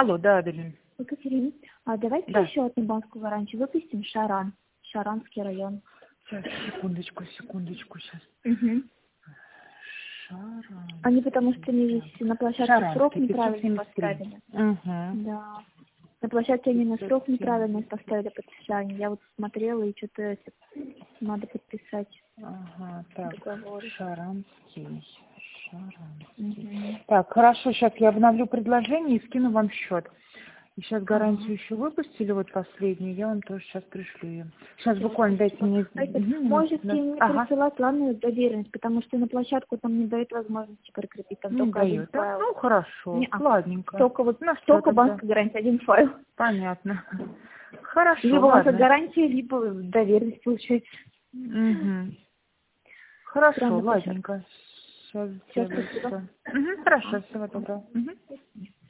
Алло, да, Аделин. Екатерина, а давайте Да. еще одну банковскую гарантию выпустим. Шаран. Шаранский район. Сейчас, секундочку, сейчас. Угу. Шаран. Они потому что они на площадке срок Шаранский, неправильно 573. поставили. Угу. Да. На площадке они на срок 570. неправильно поставили подписание. Я вот смотрела, и что-то надо подписать Ага, так, договор. Шаранский. Угу. Так, хорошо, сейчас я обновлю предложение и скину вам счет. И сейчас гарантию еще выпустили, вот последнюю, я вам тоже сейчас пришлю ее. Сейчас буквально дайте мне... Можете не присылать плановую доверенность, потому что на площадку там не дает возможности прикрепить, там Не только один дает, да? файл. Ну, хорошо, ладненько. Только вот Ну, только тогда? банковская гарантия, один файл. Понятно. Хорошо, Либо у вас ладно. гарантия, либо доверенность получается. Угу. Хорошо, Прямо ладненько. Сейчас Сейчас сделаю спасибо. все. Хорошо, всего доброго. Мгм.